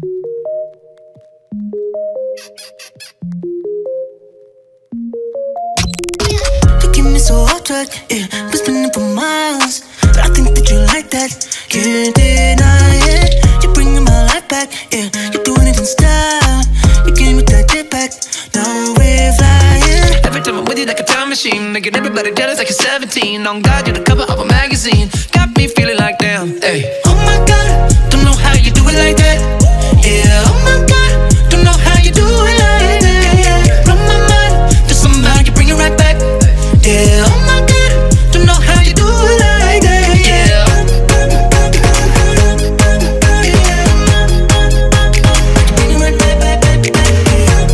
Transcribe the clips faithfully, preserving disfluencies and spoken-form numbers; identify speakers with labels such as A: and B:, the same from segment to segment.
A: You keep me so off track, yeah. Been spinning for miles, but I think that you like that. Can't deny it. You're bringing my life back, yeah. You're doing it in style. You came with that jetpack. Now we're flying.
B: Every time I'm with you like a time machine, making everybody jealous like you're seventeen. On God, you're the cover of a magazine. Got me feeling like damn, hey.
A: Oh my God, don't know how you do it like that. Yeah, oh my God, don't know how you do it like that. Yeah, from my mind, just somehow you bring it right back. Yeah, oh my God, don't know how you do it like that. Yeah, you bring it right back, back, back, back. Yeah,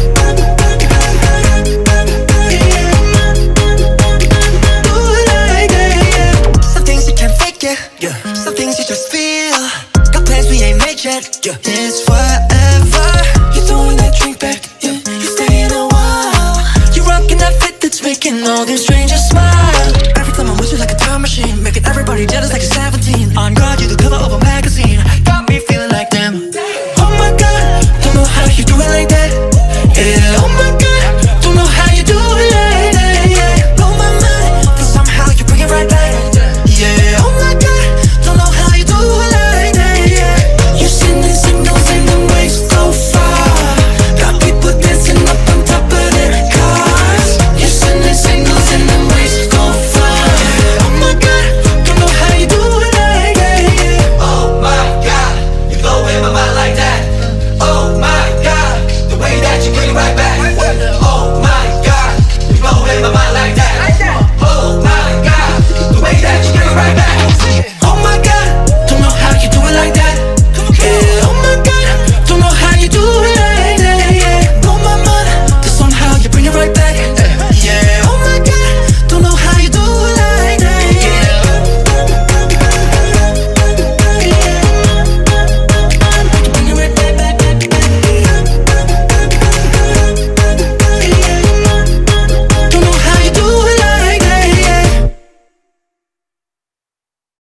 A: do it like that. Yeah, some things you can't fake, yeah. Yeah, some things you just feel. Got plans we ain't made yet. Yeah, it's forever. You're throwing that drink back. Yeah, you staying a while. You're rocking that fit that's making all them strangers smile. Every time I'm with you like a time machine, making everybody jealous like you're seventeen. On God, you